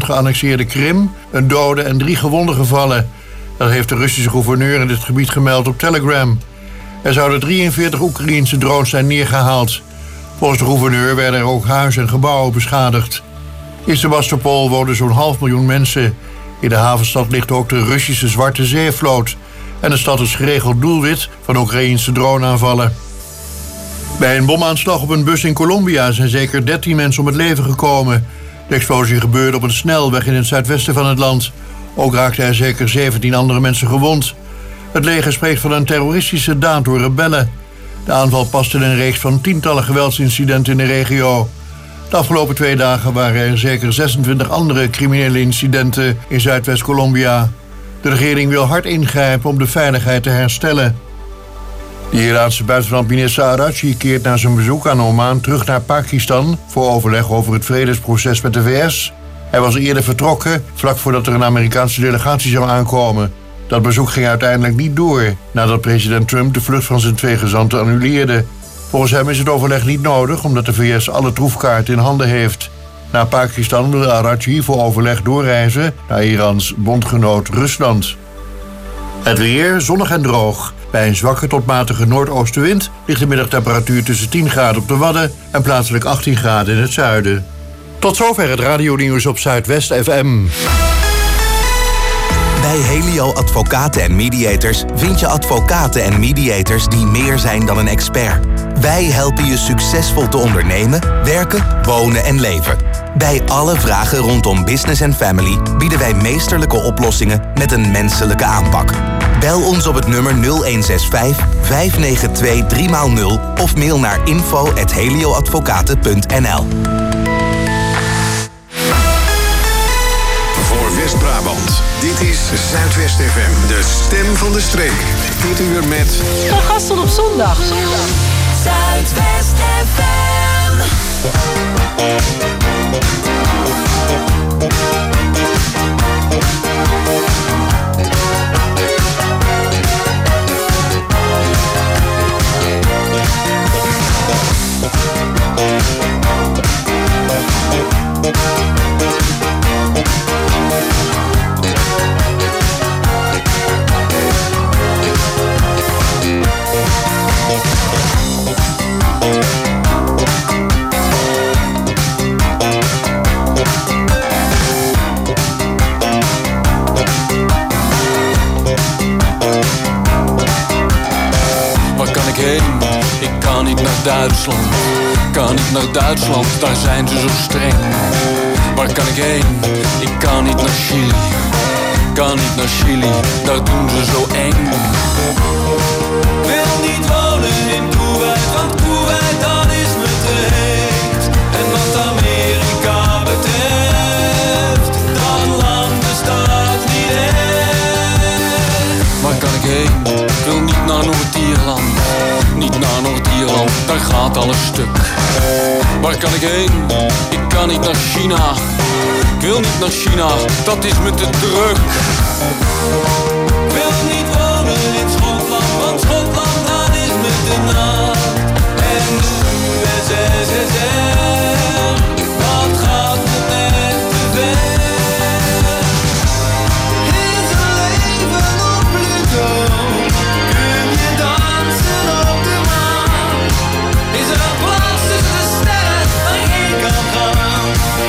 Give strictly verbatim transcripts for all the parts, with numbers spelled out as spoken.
geannexeerde Krim een dode en drie gewonden gevallen. Dat heeft de Russische gouverneur in dit gebied gemeld op Telegram. Er zouden drieënveertig Oekraïense drones zijn neergehaald. Volgens de gouverneur werden er ook huizen en gebouwen beschadigd. In Sebastopol wonen zo'n half miljoen mensen. In de havenstad ligt ook de Russische Zwarte Zeevloot. En de stad is geregeld doelwit van Oekraïense droneaanvallen. Bij een bomaanslag op een bus in Colombia zijn zeker dertien mensen om het leven gekomen. De explosie gebeurde op een snelweg in het zuidwesten van het land. Ook raakten er zeker zeventien andere mensen gewond. Het leger spreekt van een terroristische daad door rebellen. De aanval past in een reeks van tientallen geweldsincidenten in de regio. De afgelopen twee dagen waren er zeker zesentwintig andere criminele incidenten in Zuidwest-Colombia. De regering wil hard ingrijpen om de veiligheid te herstellen. De Iraanse buitenlandminister Araghchi keert na zijn bezoek aan Oman terug naar Pakistan voor overleg over het vredesproces met de V S. Hij was eerder vertrokken, vlak voordat er een Amerikaanse delegatie zou aankomen. Dat bezoek ging uiteindelijk niet door, nadat president Trump de vlucht van zijn twee gezanten annuleerde. Volgens hem is het overleg niet nodig, omdat de V S alle troefkaarten in handen heeft. Na Pakistan wil Araghchi voor overleg doorreizen naar Irans bondgenoot Rusland. Het weer zonnig en droog. Bij een zwakke tot matige noordoostenwind ligt de middagtemperatuur tussen tien graden op de Wadden en plaatselijk achttien graden in het zuiden. Tot zover het radionieuws op Zuidwest F M. Bij Helio Advocaten en Mediators vind je advocaten en mediators die meer zijn dan een expert. Wij helpen je succesvol te ondernemen, werken, wonen en leven. Bij alle vragen rondom business en family bieden wij meesterlijke oplossingen met een menselijke aanpak. Bel ons op het nummer nul een zes vijf, vijf negen twee, drie nul of mail naar info at helioadvocaten punt n l. Voor West-Brabant, dit is Zuidwest F M, de stem van de streek. Dit uur met... Van Gastel op zondag. zondag. Zuidwest F M. Ik kan niet naar Duitsland, kan niet naar Duitsland, daar zijn ze zo streng. Waar kan ik heen? Ik kan niet naar Chili, kan niet naar Chili, daar doen ze zo eng. Ik wil niet wonen in Kuwait, want Kuwait dat is me te heet. En wat Amerika betreft, dat land bestaat niet echt. Waar kan ik heen? Ik wil niet naar Noord-Ierland, niet naar Noord-Ierland, daar gaat alles stuk. Waar kan ik heen? Ik kan niet naar China. Ik wil niet naar China, dat is me te druk. Ik wil niet wonen in Schotland, want Schotland dat is me te nat. En de U S S R, dat gaat me net te ver. Is er leven op Pluto? Kun je dansen op de maan? Is er een plaats tussen de sterren waar ik kan gaan?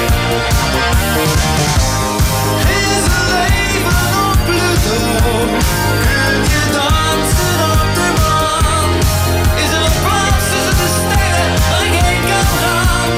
Is er leven op Pluto? Kun je dansen op de maan? Is er een plaats tussen de sterren waar ik heen kan gaan?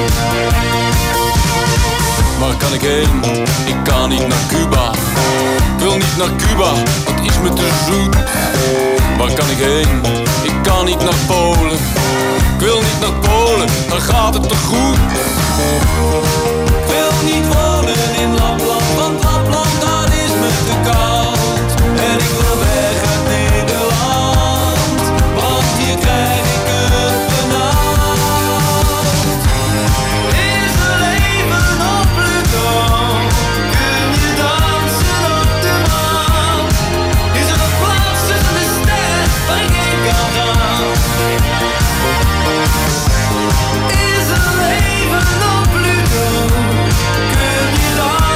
Waar kan ik heen? Ik kan niet naar Cuba. Ik wil niet naar Cuba, dat is me te zoet. Waar kan ik heen? Ik kan niet naar Polen. Ik wil niet naar Polen, dan gaat het te goed. Ik wil niet wonen in Lapland, want Lapland dat is me te koud. En ik wil weg uit Nederland, want hier krijg ik het benauwd. Is er leven op Pluto? Kun je dansen op de maan? Is er een plaats tussen de sterren waar ik heen kan gaan? Is er leven op Pluto? Kun je dansen?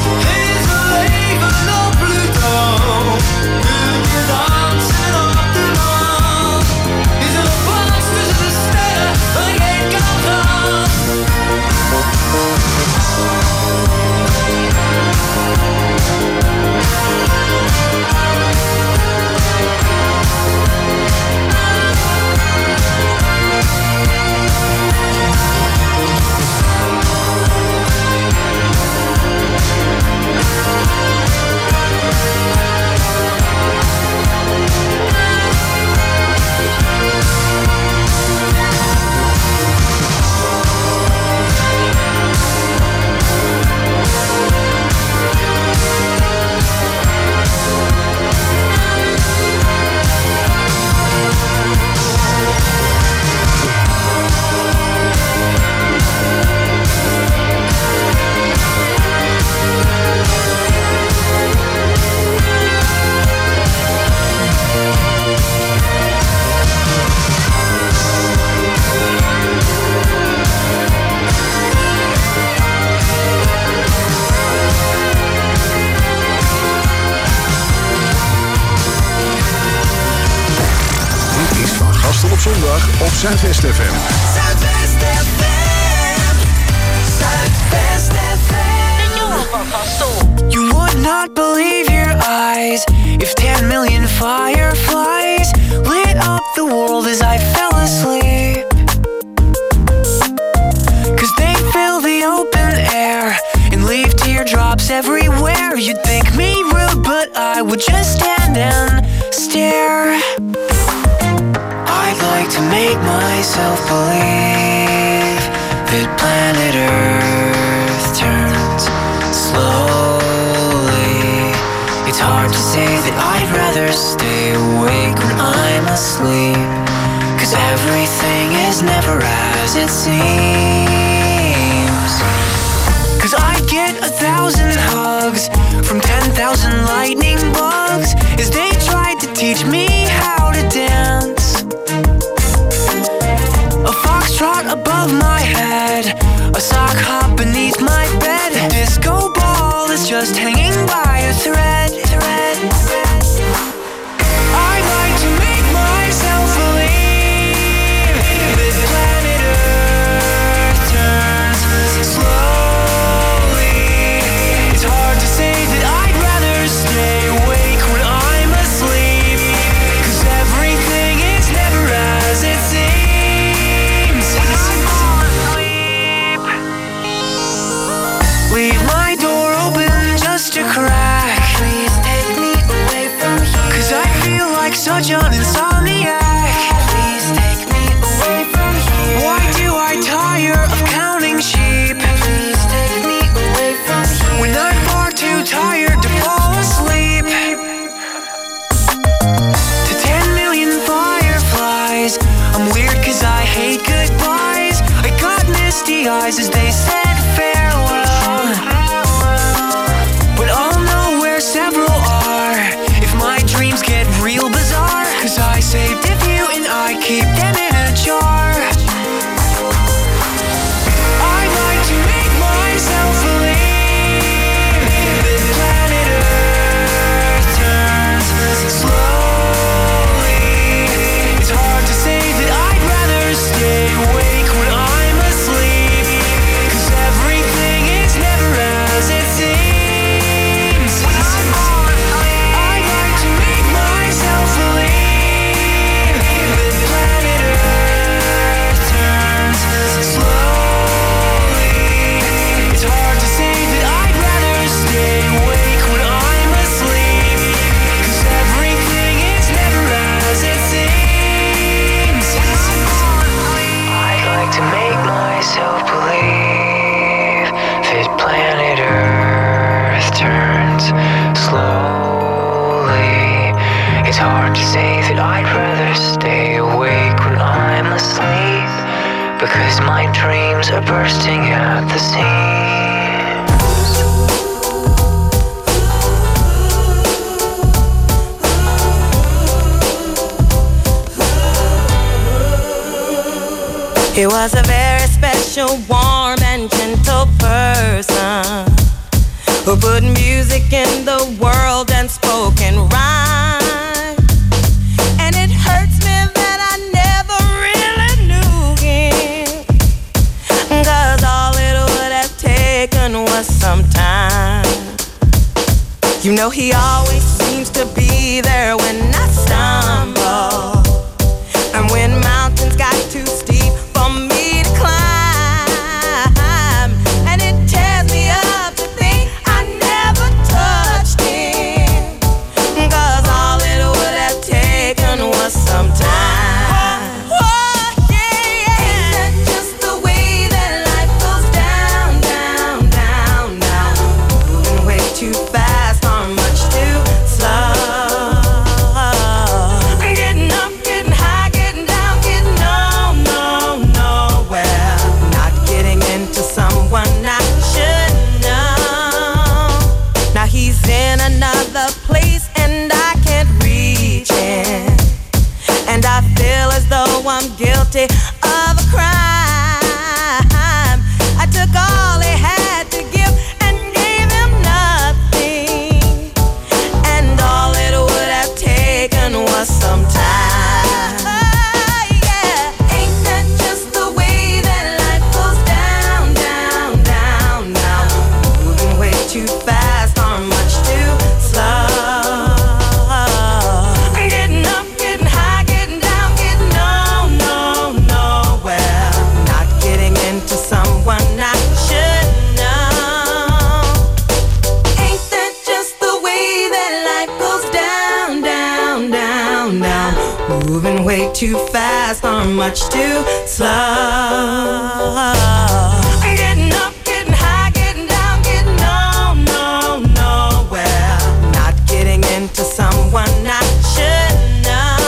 Op Zuidwest F M. Zuidwest F M. Zuidwest F M. De jongen van Gastel. You would not believe your eyes if ten million fireflies lit up the world as I fell asleep. Cause they fill the open air and leave teardrops everywhere. You'd think me rude, but I would just stand and stare. I'd like to make myself believe that planet Earth turns slowly. It's hard to say that I'd rather stay awake when I'm asleep, cause everything is never as it seems. Cause I get a thousand hugs from ten thousand lightning bugs as they tried to teach me how to dance. A foxtrot above my head, a sock hop beneath my bed. A disco ball is just hanging by a thread, thread, thread. I like to make myself believe that planet Earth turns slowly. It's hard to say that I'd rather stay awake when I'm asleep, cause everything is never as it seems. Leave my door open just a crack. Please take me away from here, cause I feel like such an insomniac. Please take me away from here. Why do I tire of counting sheep? Please take me away from here, when I'm far too tired to fall asleep. To ten million fireflies, I'm weird cause I hate goodbyes. I got misty eyes as they said farewell. But I'll know where several are if my dreams get real bizarre, cause I saved a few and I keep them in a jar. I'd like to make myself believe that planet Earth turns slowly. It's hard to say that I'd rather stay awake when I'm asleep, cause everything is never as it seems. I'd like to make myself believe that planet Earth turns slowly. It's hard to say that I'd rather stay awake when I'm asleep, cause everything is never as it seems. I'd like to make myself believe that planet Earth turns slowly. It's hard to say that I'd rather stay awake when I'm asleep, because my dreams are bursting at the seams. He was a very special, warm and gentle person who put music in the world and spoken rhyme. And it hurts me that I never really knew him, 'cause all it would have taken was some time. You know he always seems to be there when I stumble, and when mountains got too steep for me to climb. And it tears me up to think I never touched him, 'cause all it would have taken was some time. Oh, yeah, yeah. Ain't that just the way that life goes down, down, down, down? Moving way too fast or much too slow. I'm getting up, getting high, getting down, getting no, no, nowhere. Not getting into someone I should know. Now he's in another place and I can't reach him, and I feel as though I'm guilty of a crime. I took all he had to give and gave him nothing, and all it would have taken was some time. Yeah. Ain't that just the way that life goes down, down, down, down? Moving way too fast or much too slow. I'm getting up, getting high, getting down, getting no, no, nowhere. Not getting into someone I should know. Ain't that just the way that life goes down, down, down, down? Moving way too fast or much too slow. I'm getting up, getting high, getting down, getting no, no, nowhere. Not getting into someone I should know.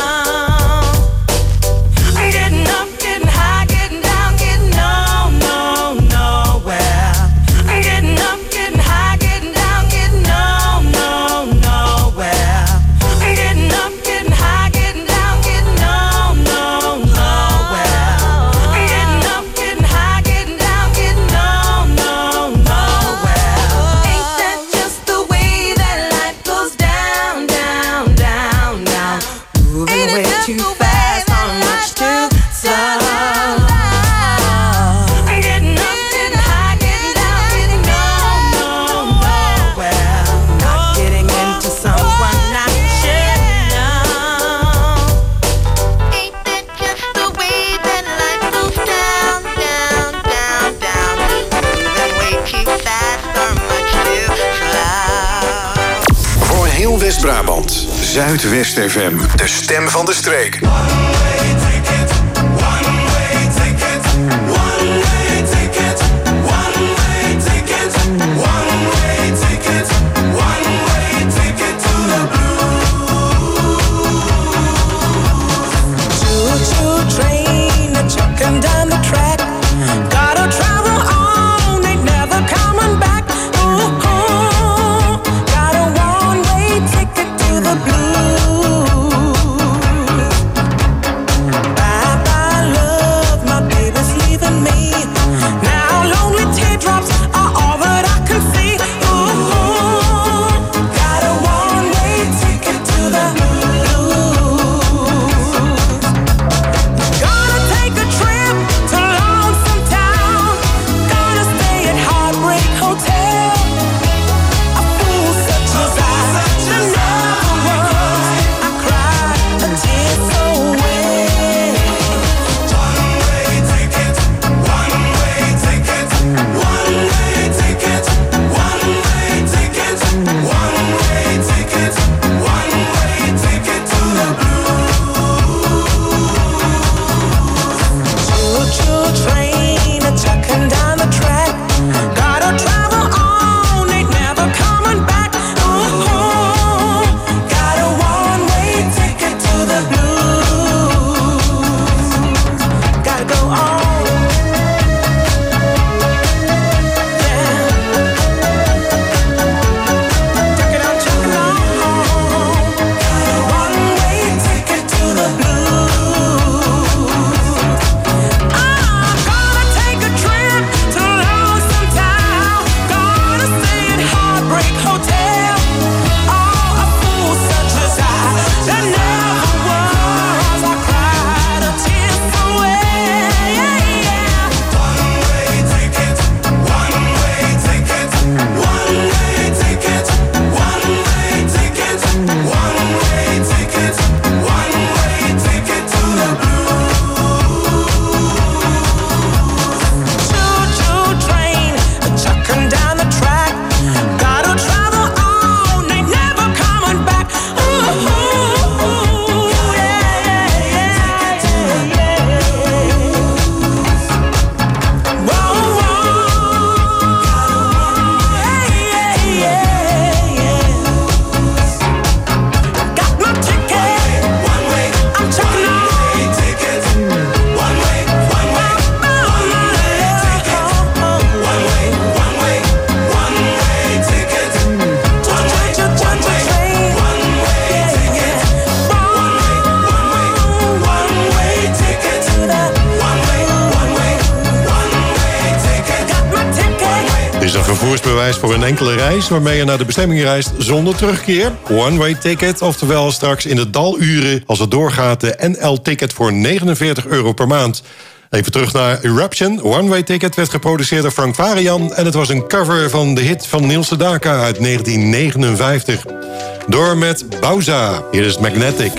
I'm getting up, getting high, getting down, getting no, no, nowhere. I'm getting up, getting high, getting down, getting no, no, nowhere. I'm getting up, getting high, getting down, getting no, no, nowhere. I'm getting up, getting high, getting down, getting no, no, nowhere. Ain't that just the way that life goes down, down, down, down? Moving way too fast or much too slow. I'm getting up, getting high, getting down, getting no, no, nowhere. Not getting into someone I should know. Ain't that just the way that life goes down, down, down, down? Moving way too fast or much too slow. Voor heel West-Brabant, Zuidwest F M, de stem van de streek. Choo-choo train a chucking down the track. Gotta travel on, ain't never coming back. Ooh, got a one-way ticket to the blues. vervoersbewijs voor een enkele reis waarmee je naar de bestemming reist zonder terugkeer. One-way ticket, oftewel straks in de daluren als het doorgaat de N L-ticket voor negenenveertig euro per maand. Even terug naar Eruption. One-way ticket werd geproduceerd door Frank Farian en het was een cover van de hit van Niels Sedaka uit negentien negenenvijftig. Door met Bauza. Hier is Magnetic.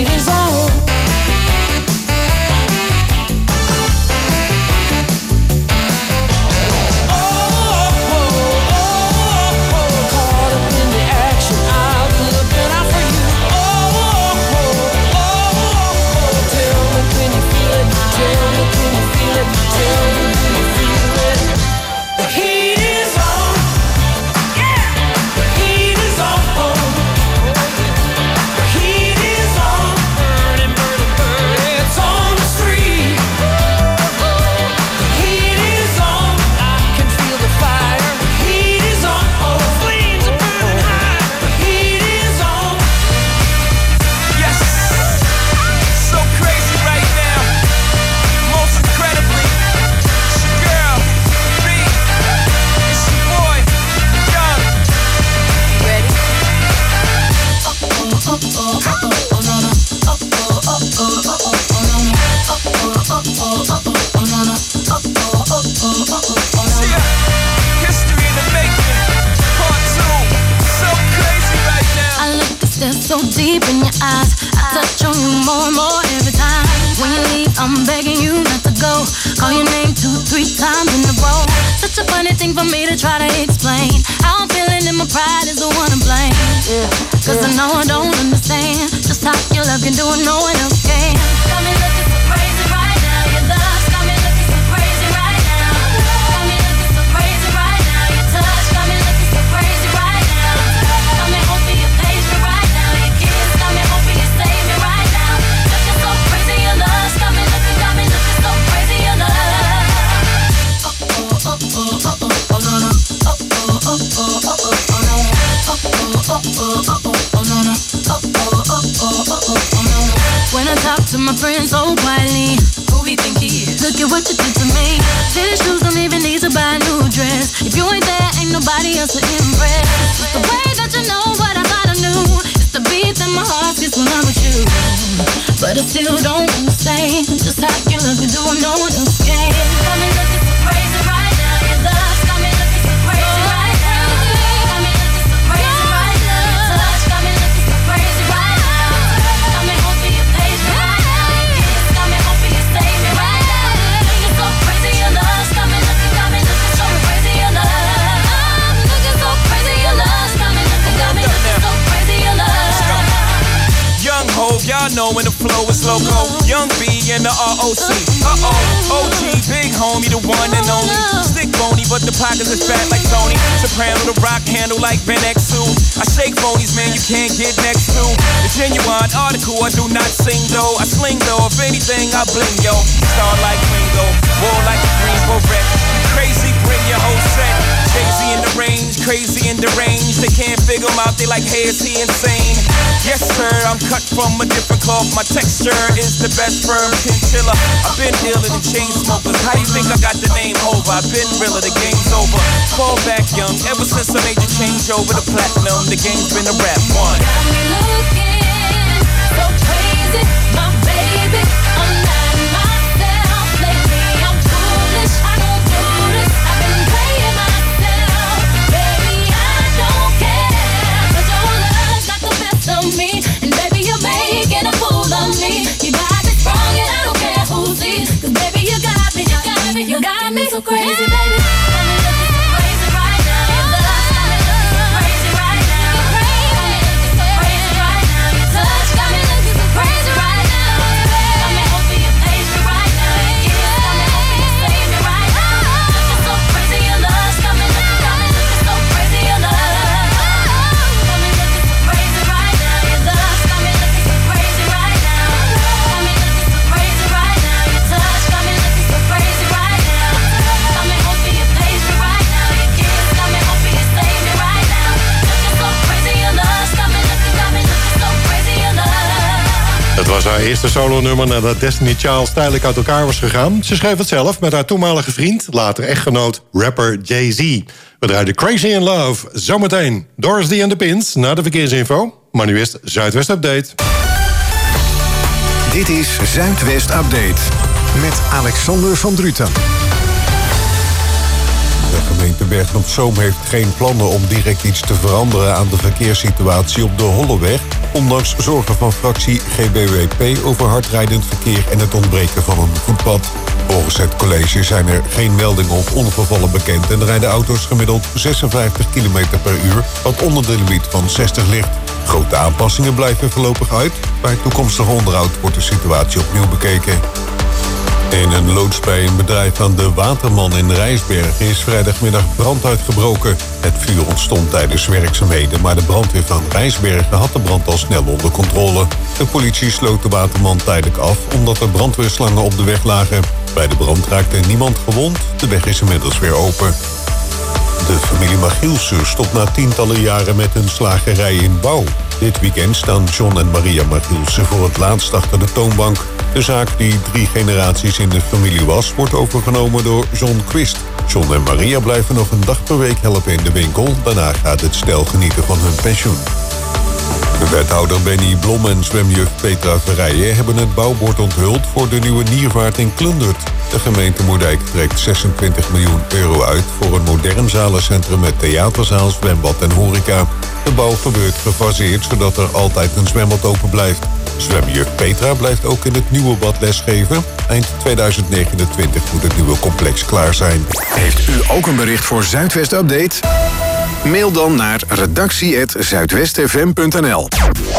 heat is on. So deep in your eyes, I touch on you more and more every time. When you leave, I'm begging you not to go. Call your name two, three times in a row. Such a funny thing for me to try to explain. How I'm feeling and my pride is the one to blame. Yeah, Cause yeah. I know I don't understand just how your love can do it, no one else can. Got me looking so crazy right now. Your love got me looking so crazy right now. Got me looking so crazy right now. Your touch got me looking so crazy right now. Got me hoping you page me right now. Your kiss got me hoping you save me right now. Looking so crazy, your love got me looking, got me looking so crazy, your love. Oh oh oh oh oh oh no no. Oh oh oh oh oh oh oh no. Oh oh oh oh oh oh no no. Oh oh oh oh oh oh no. When I talk to my friends so quietly, who he think he is? Look at what you did to me. Fitted shoes don't even need to buy a new dress. If you ain't there, ain't nobody else to impress. It's the way that you know what I thought I knew. It's the beat that my heart gets when I'm with you. But I still don't understand just how you love me, do I no one else can. Got me looking so crazy right now. Your love got me looking so crazy right now. Got me looking so crazy right now. Your touch got me looking so crazy right now. Got me hoping you page me right now. Your kiss got me hoping you save me right now. Looking so crazy, your love got me looking, got me looking so crazy, your love. I'm looking so crazy, your love got me looking, got me looking so crazy, your love. Young Hov, y'all know when the flow is loco. Young B and the R O C. Uh-oh, O G, big homie, the one and only. Stick bony, but the pockets is fat like Tony. Soprano, the rock handle like Ben X two. I shake phonies, man, you can't get next to. The genuine article, I do not sing though. I sling though, if anything, I bling, yo. Star like Ringo, war like a Greensboro wreck. Crazy, bring your whole set. Crazy in the range, crazy in the range. They can't figure him out, they like, hey, is he insane? Yes, sir, I'm cut from a different cloth. My texture is the best firm chinchilla. I've been iller than chain smokers. How you think I got the name over? I've been realer, the game's over. Fall back young, ever since I made the change over to platinum, the game's been a rap one. Got me looking so crazy, my baby. I'm not myself lately. I'm foolish, I don't do this. I've been playing myself, baby. I don't care, 'cause your love got the best of me, and baby you're making a fool of me. You got me strong and I don't care who sees, 'cause baby you got me, you got me, you got me so crazy, baby. Got me looking so crazy right now. Your love got me looking so crazy right now. Got me looking so crazy right now. Your touch got me looking so crazy right now. Got me hoping you page me right now. Your kiss got me hoping you save me right now. Looking so crazy, your love got me looking, got me looking so crazy, your love. Got me looking so crazy right now. Your love got me looking so crazy right now. Got me looking so crazy right now. Your touch got me looking so crazy right now. Got me hoping you page me right now. Your kiss got me hoping you save me right now. Looking so crazy, your love got me looking, got me looking so crazy, your love. Het was haar eerste solonummer nadat Destiny Child tijdelijk uit elkaar was gegaan. Ze schreef het zelf met haar toenmalige vriend, later echtgenoot, rapper Jay-Z. We draaiden Crazy in Love. Zometeen Doris D en de Pins na de verkeersinfo. Maar nu eerst Zuidwest Update. Dit is Zuidwest Update met Alexander van Druten. Er gemeente Bergen-op-Zoom heeft geen plannen om direct iets te veranderen aan de verkeerssituatie op de Holleweg, ondanks zorgen van fractie G B W P over hardrijdend verkeer en het ontbreken van een voetpad. Volgens het college zijn er geen meldingen of ongevallen bekend en rijden auto's gemiddeld zesenvijftig kilometer per uur, wat onder de limiet van zestig ligt. Grote aanpassingen blijven voorlopig uit. Bij toekomstig onderhoud wordt de situatie opnieuw bekeken. In een loods bij een bedrijf aan de Waterman in Rijsbergen is vrijdagmiddag brand uitgebroken. Het vuur ontstond tijdens werkzaamheden, maar de brandweer van Rijsbergen had de brand al snel onder controle. De politie sloot de Waterman tijdelijk af omdat er brandweerslangen op de weg lagen. Bij de brand raakte niemand gewond, de weg is inmiddels weer open. De familie Magielsen stopt na tientallen jaren met hun slagerij in Bouw. Dit weekend staan John en Maria Magielsen voor het laatst achter de toonbank. De zaak die drie generaties in de familie was, wordt overgenomen door John Quist. John en Maria blijven nog een dag per week helpen in de winkel. Daarna gaat het stel genieten van hun pensioen. De wethouder Benny Blom en zwemjuf Petra Verrijen hebben het bouwbord onthuld voor de nieuwe Niervaart in Klundert. De gemeente Moerdijk trekt zesentwintig miljoen euro uit voor een modern zalencentrum met theaterzaal, zwembad en horeca. De bouw gebeurt gefaseerd, zodat er altijd een zwembad open blijft. Zwemjuf Petra blijft ook in het nieuwe bad lesgeven. Eind tweeduizend negenentwintig moet het nieuwe complex klaar zijn. Heeft u ook een bericht voor Zuidwest Update? Mail dan naar redactie apenstaartje zuidwest f m punt n l.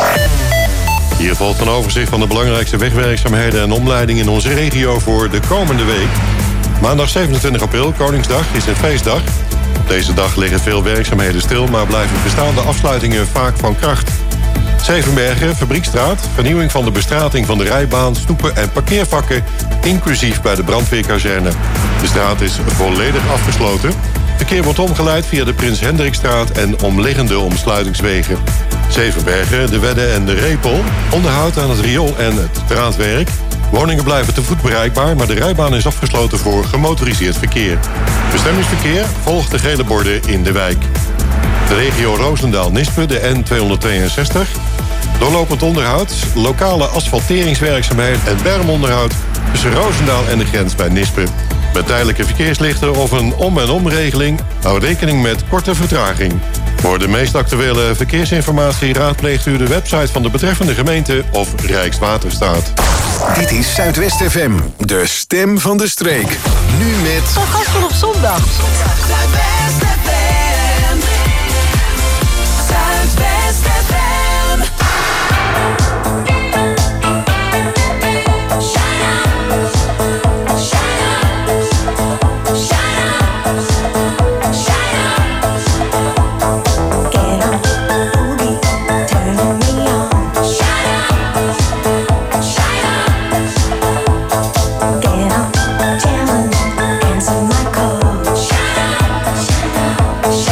Hier volgt een overzicht van de belangrijkste wegwerkzaamheden en omleidingen in onze regio voor de komende week. Maandag zevenentwintig april, Koningsdag, is een feestdag. Op deze dag liggen veel werkzaamheden stil, maar blijven bestaande afsluitingen vaak van kracht. Zevenbergen, Fabriekstraat, vernieuwing van de bestrating van de rijbaan, stoepen en parkeervakken, inclusief bij de brandweerkazerne. De straat is volledig afgesloten. Verkeer wordt omgeleid via de Prins Hendrikstraat en omliggende omsluitingswegen. Zevenbergen, de Wedde en de Repel, onderhoud aan het riool en het straatwerk. Woningen blijven te voet bereikbaar, maar de rijbaan is afgesloten voor gemotoriseerd verkeer. Bestemmingsverkeer volgt de gele borden in de wijk. De regio Roosendaal-Nispe, de N tweehonderdtweeënzestig. Doorlopend onderhoud, lokale asfalteringswerkzaamheden en bermonderhoud tussen Roosendaal en de grens bij Nispe. Met tijdelijke verkeerslichten of een om- en omregeling hou rekening met korte vertraging. Voor de meest actuele verkeersinformatie raadpleegt u de website van de betreffende gemeente of Rijkswaterstaat. Dit is Zuidwest F M, de stem van de streek. Nu met... Van Gaspel op zondag. Zuidwest F M. Zuidwest F M. Get up, jam, dance on my car.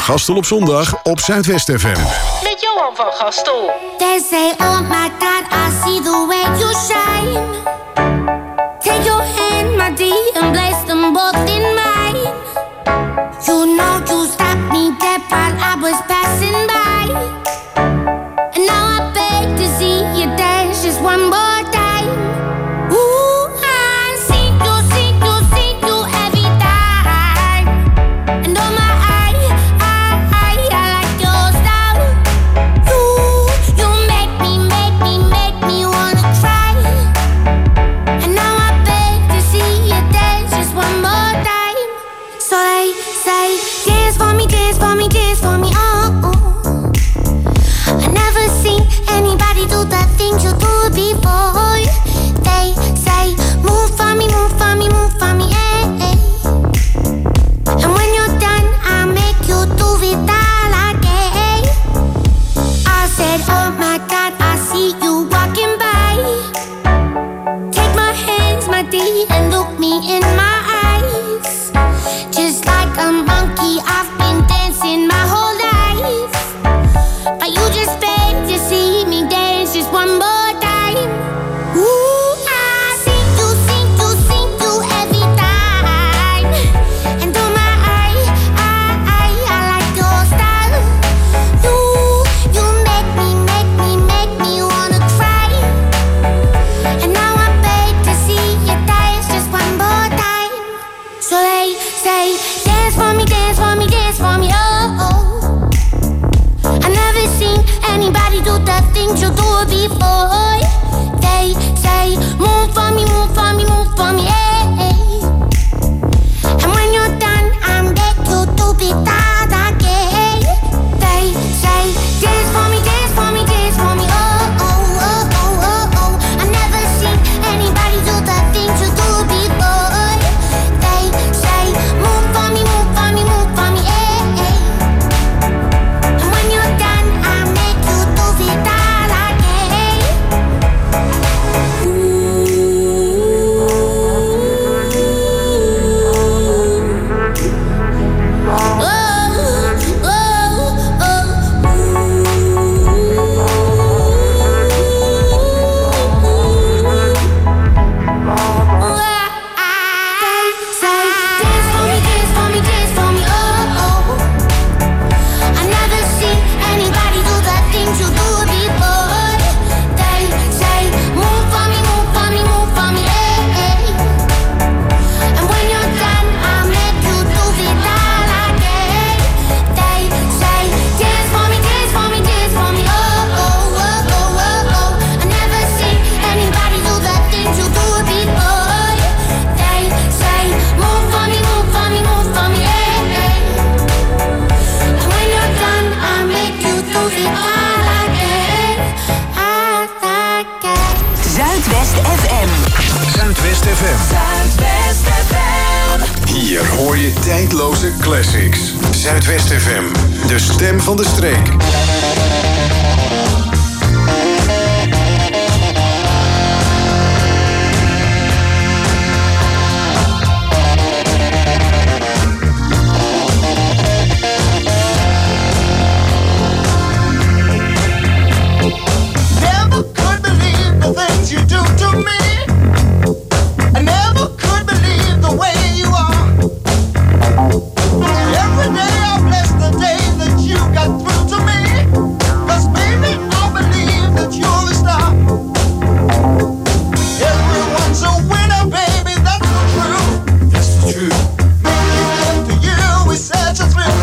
Gastel op zondag op Zuidwest F M. Met Johan van Gastel. They say, oh my God, I see the way you shine. Take your hand, my dear, and place them both in mine. You know you stopped me dead while I was passing by. And now I beg to see you dance just one more time. Ooh, I see you, see you, see you every time. And oh my, I, I, I, I like your style. You, you make me, make me, make me wanna try. And now I beg to see you dance just one more time. So they say, dance for me, dance for me, dance for me, oh, oh. I never seen anybody do the things you do before. They say, move for me, move for me, move for me, eh, eh. And when you're done, I'll make you do it all again. I said, oh my God, I see you walking by. Take my hands, my dear, and look me in my eyes. Just like a monkey, I've been dancing my whole life. But you just beg to see me dance just one more time. Ooh, I see you, see you, see you every time. And oh my, I, I, I, I like your style. You, you make me, make me, make me wanna cry. And now I beg to see you dance just one more time. So they say, dance for me, dance for me, dance for me, oh, oh. I never seen anybody do the things you do before. They say, move for me, move for me, move for me, eh, eh. And when you're done, I'm back you to be that again. They say, dance for me, dance for me, dance for me, oh, oh, oh, oh, oh, oh. I never seen anybody do the things you do before. They say, move for me, move for me, move for me, eh, eh. And when you're done, I'll make you do it all again. Zuidwest F M. Zuidwest F M. Zuidwest F M. Hier hoor je tijdloze classics. Zuidwest F M. De stem van de streek. Never could believe the things you do to me. I never could believe the way you are. Every day I bless the day that you got through to me. 'Cause baby, I believe that you're the star. Everyone's a winner, baby, that's the truth. That's the truth. Making love to you is such a thrill.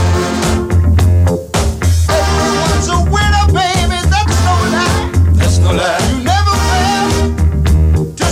Everyone's a winner, baby, that's no lie. That's no lie. You never fail to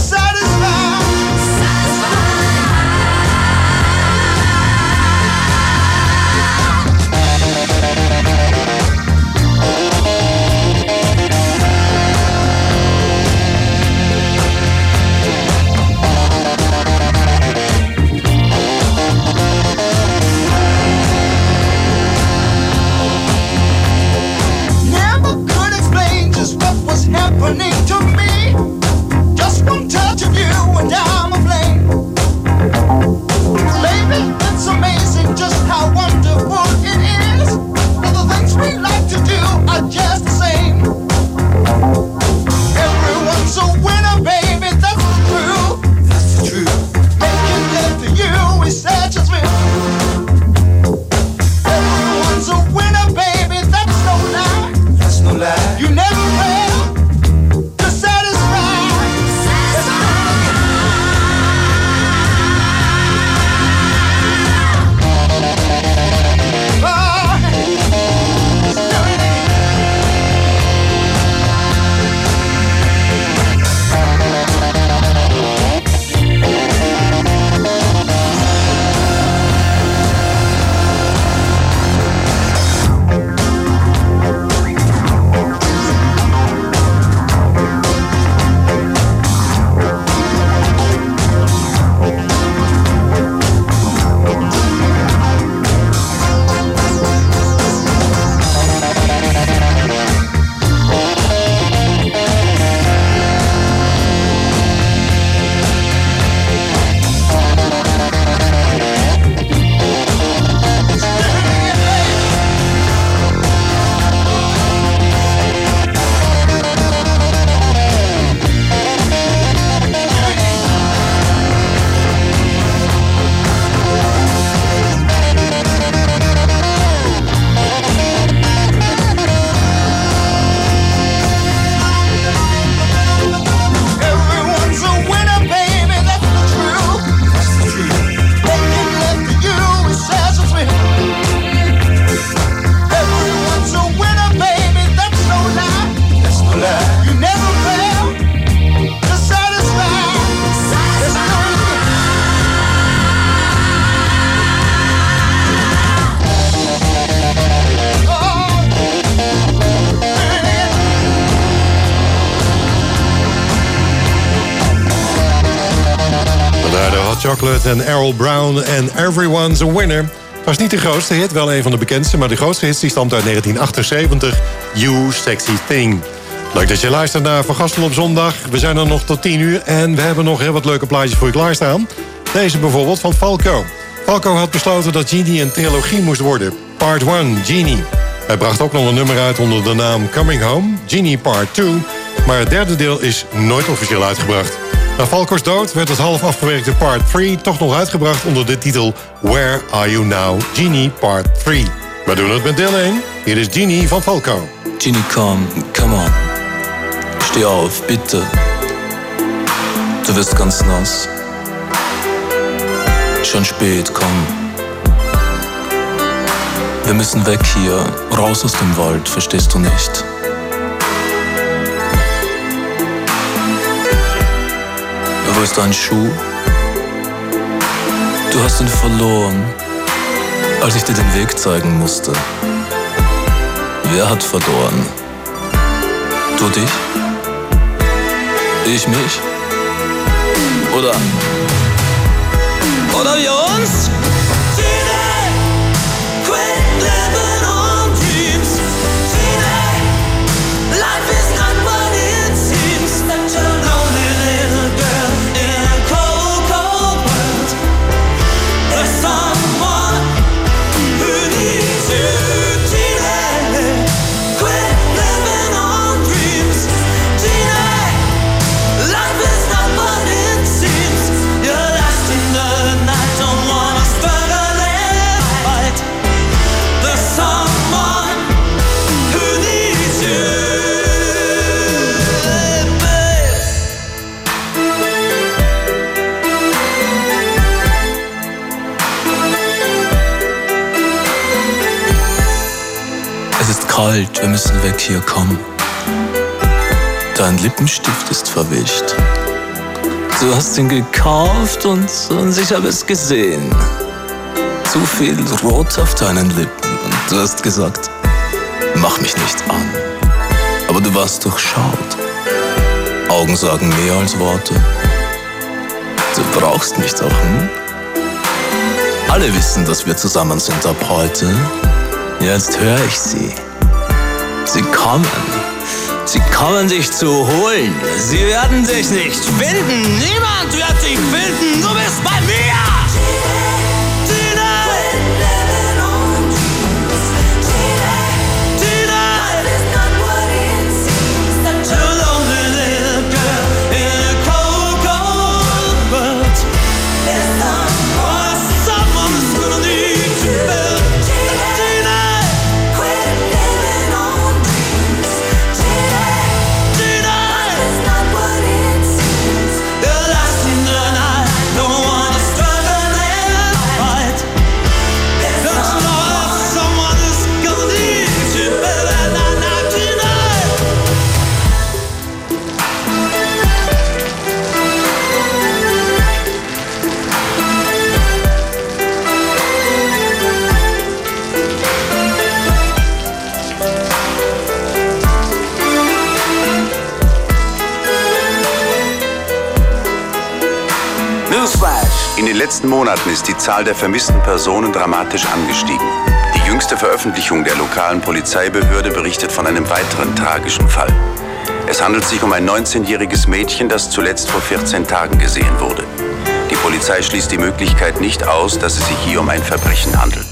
Chocolate en Errol Brown en Everyone's a Winner. Het was niet de grootste hit, wel een van de bekendste, maar de grootste hit die stamt uit negentien achtenzeventig. You Sexy Thing. Leuk dat je luistert naar Van Gastel op zondag. We zijn er nog tot tien uur en we hebben nog heel wat leuke plaatjes voor je klaarstaan. Deze bijvoorbeeld van Falco. Falco had besloten dat Genie een trilogie moest worden. Part één, Genie. Hij bracht ook nog een nummer uit onder de naam Coming Home, Genie Part twee. Maar het derde deel is nooit officieel uitgebracht. Na Falco's dood werd het half afgewerkte Part drie toch nog uitgebracht onder de titel Where Are You Now, Genie Part drie. We doen het met deel één. Hier is Genie van Falco. Genie, komm, come on. Steh auf, bitte. Du wirst ganz nass. Schon spät, komm. Wir müssen weg hier, raus aus dem Wald, verstehst du nicht? Wo ist dein Schuh? Du hast ihn verloren, als ich dir den Weg zeigen musste. Wer hat verloren? Du dich? Ich mich? Oder? Oder wir uns? Kalt, wir müssen weg hier, komm. Dein Lippenstift ist verwischt. Du hast ihn gekauft und, und ich habe es gesehen. Zu viel Rot auf deinen Lippen und du hast gesagt, mach mich nicht an. Aber du warst durchschaut. Augen sagen mehr als Worte. Du brauchst mich doch, hm? Alle wissen, dass wir zusammen sind ab heute. Jetzt höre ich sie. Sie kommen. Sie kommen dich zu holen. Sie werden dich nicht finden. Niemand wird dich finden. Du bist bei mir. In den letzten Monaten ist die Zahl der vermissten Personen dramatisch angestiegen. Die jüngste Veröffentlichung der lokalen Polizeibehörde berichtet von einem weiteren tragischen Fall. Es handelt sich um ein neunzehnjähriges Mädchen, das zuletzt vor vierzehn Tagen gesehen wurde. Die Polizei schließt die Möglichkeit nicht aus, dass es sich hier um ein Verbrechen handelt.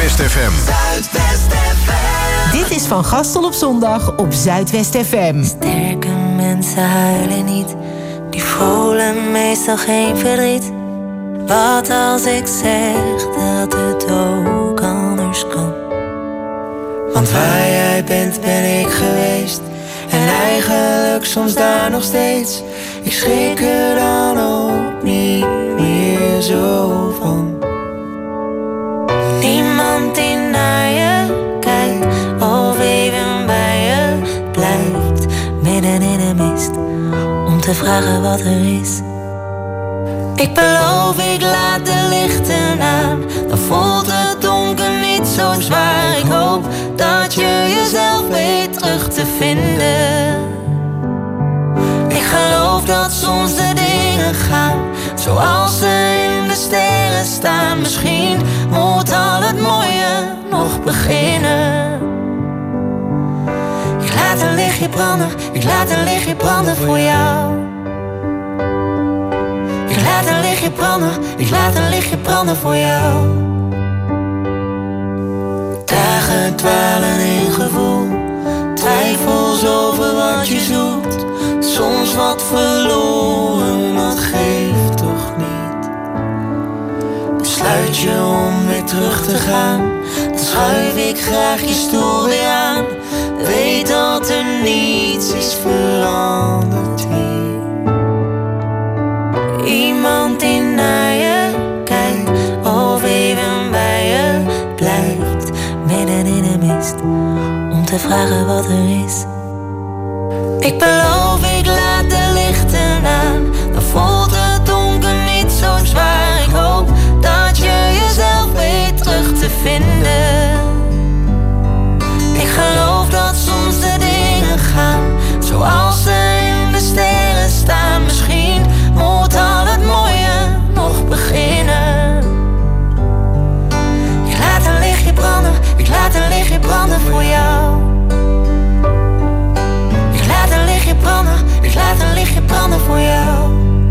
Zuidwest F M. Zuidwest F M. Dit is Van Gastel op zondag op Zuidwest F M. Sterke mensen huilen niet, die voelen meestal geen verdriet. Wat als ik zeg dat het ook anders kan? Want waar jij bent ben ik geweest, en eigenlijk soms daar nog steeds. Ik schrik er dan ook niet meer zo van. Niemand die naar je kijkt of even bij je blijft, midden in de mist, om te vragen wat er is. Ik beloof, ik laat de lichten aan, dan voelt het donker niet zo zwaar. Ik hoop dat je jezelf weet terug te vinden. Ik geloof dat soms de dingen gaan zoals ze in de sterren staan. Misschien moet al het mooie nog beginnen. Ik laat een lichtje branden, ik laat een lichtje branden voor jou. Ik laat een lichtje branden, ik laat een lichtje branden voor jou. Dagen dwalen in gevoel, twijfels over wat je zoekt. Soms wat verloren, dat geeft toch niet. Besluit je om weer terug te gaan, dan schuif ik graag je stoel weer aan. Weet dat er niets is veranderd hier. Iemand die naar je kijkt of even bij je blijft, midden in de mist, om te vragen wat er is. Ik beloof, ik laat de lichten aan, dan voelt het donker niet zo zwaar. Ik hoop dat je jezelf weet terug te vinden. Ik geloof dat soms de dingen gaan zoals ze in de sterren staan. Misschien moet al het mooie nog beginnen. Ik laat een lichtje branden, ik laat een lichtje branden voor jou. Ik laat een lichtje branden, ik laat een lichtje branden voor jou.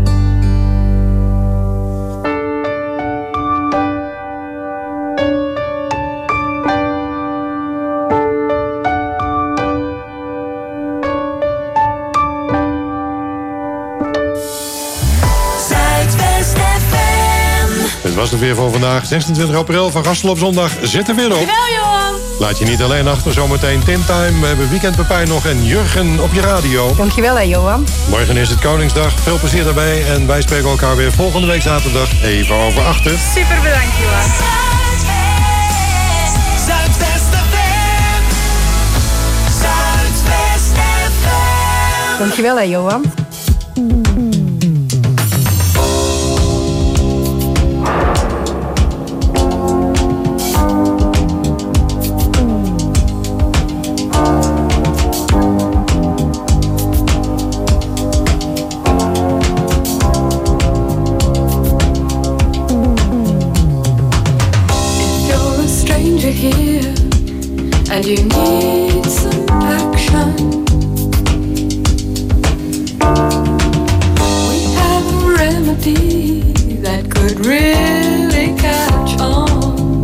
Het was het weer voor vandaag, zesentwintig april. Van Gastel op zondag zit er weer op. Dankjewel, Johan. Laat je niet alleen achter, zometeen Tim Time. We hebben Weekend Pepijn nog en Jurgen op je radio. Dankjewel, hè, Johan. Morgen is het Koningsdag. Veel plezier daarbij. En wij spreken elkaar weer volgende week zaterdag even over achter. Super bedankt, Johan. Zuidwest F M. Zuidwest F M. Dankjewel, hè, Johan. Here and you need some action. We have a remedy that could really catch on.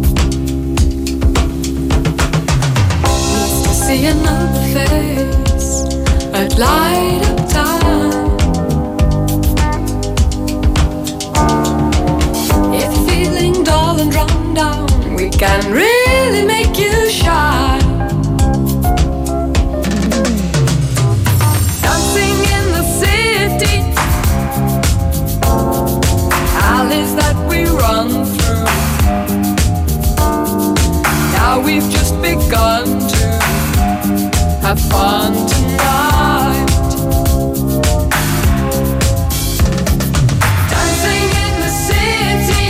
Needs to see another face at light of time. If you're feeling dull and run down, we can really make you shine. Dancing in the city, alleys that we run through. Now we've just begun to have fun tonight. Dancing in the city,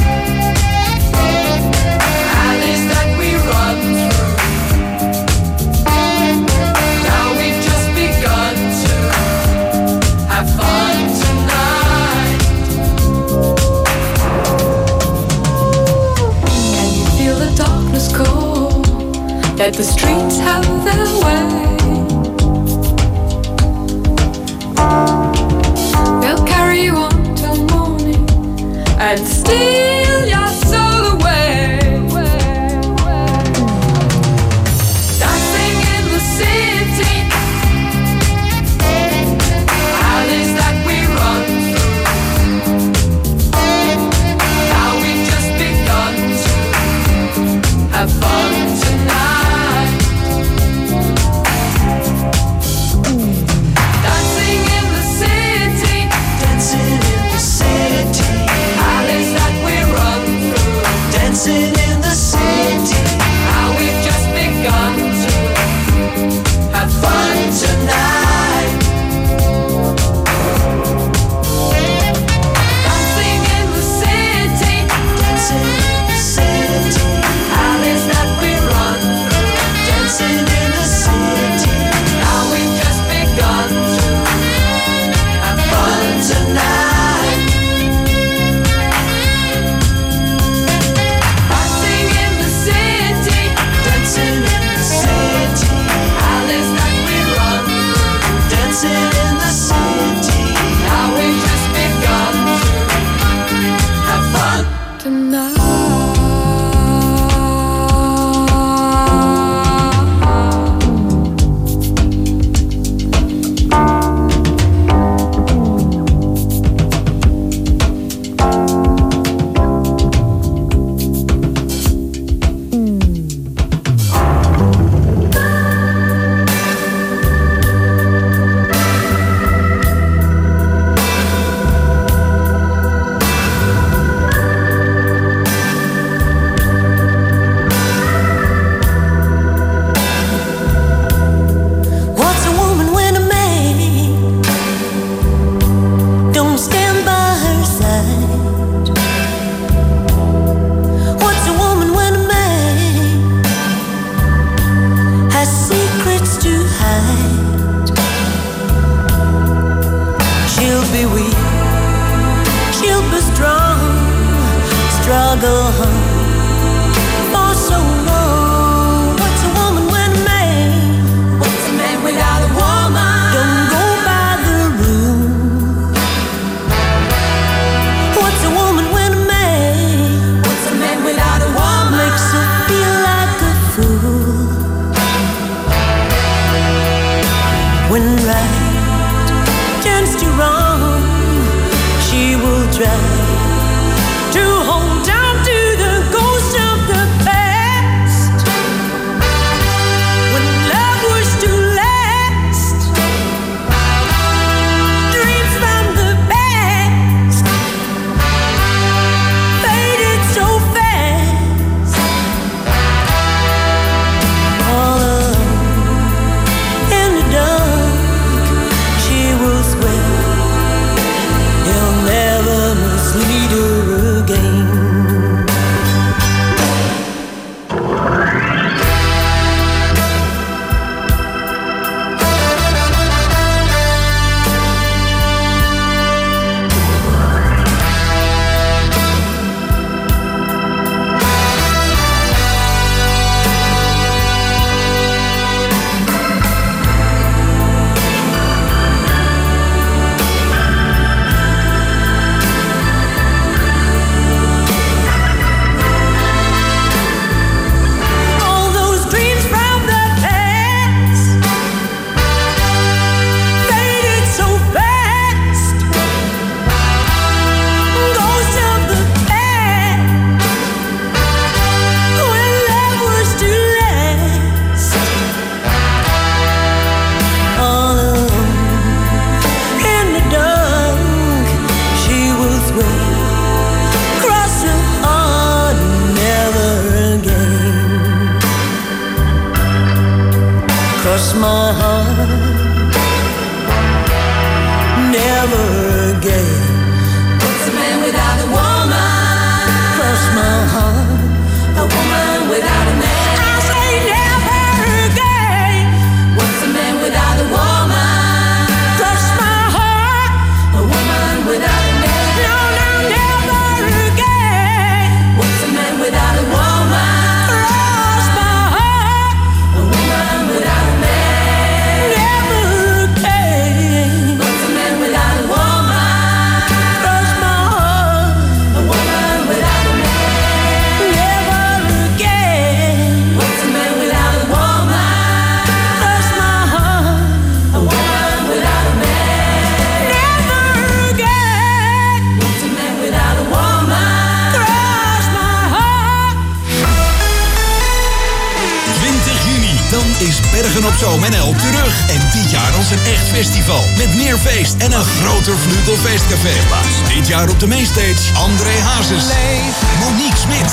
let the streets have their way. They'll carry you on till morning and steal your soul away. Cross my heart, never again. What's a man without a woman? Cross my heart, a woman without a man. I say never again. What's a man without a woman? Cross my heart, a woman without a man. No, no, never again. What's a man without a woman? Cross my heart, a woman without a man. Never again. What's a man without a woman? Cross my heart, a woman without a man. Never again. What's a man without a woman? Cross my heart, a woman without a man. Never again. What's a man without a woman? Cross my heart. twintig juni, dan is Bergen op Zoom N L terug. En dit jaar als een echt festival. Met meer feest en een groter Vlugelfeestcafé. Dit jaar op de mainstage André Hazes, Monique Smit,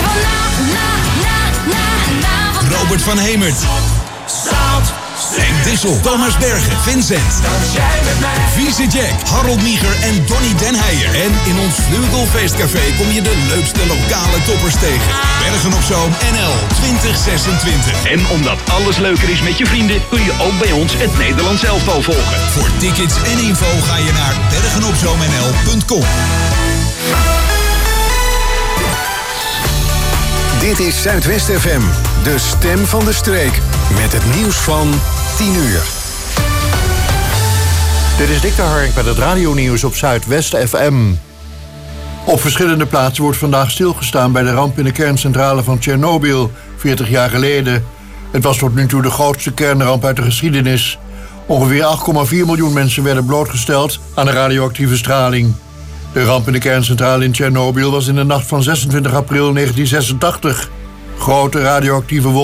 Robert van Hemert, Henk Dissel, Thomas Bergen, Vincent, Vieze Jack, Harold Mieger en Donny Den Heijer. En in ons Vlugelfeestcafé kom je de leukste lokale toppers tegen. Bergen op Zoom N L twintig zesentwintig. En omdat alles leuker is met je vrienden, kun je ook bij ons het Nederlands elftal volgen. Voor tickets en info ga je naar bergenopzoomnl punt com. Dit is Zuidwest F M, de stem van de streek. Met het nieuws van tien uur. Dit is Dick de Hark met het radionieuws op Zuidwest F M. Op verschillende plaatsen wordt vandaag stilgestaan bij de ramp in de kerncentrale van Tsjernobyl, veertig jaar geleden. Het was tot nu toe de grootste kernramp uit de geschiedenis. Ongeveer acht komma vier miljoen mensen werden blootgesteld aan de radioactieve straling. De ramp in de kerncentrale in Tsjernobyl was in de nacht van zesentwintig april negentien zesentachtig. Grote radioactieve wolken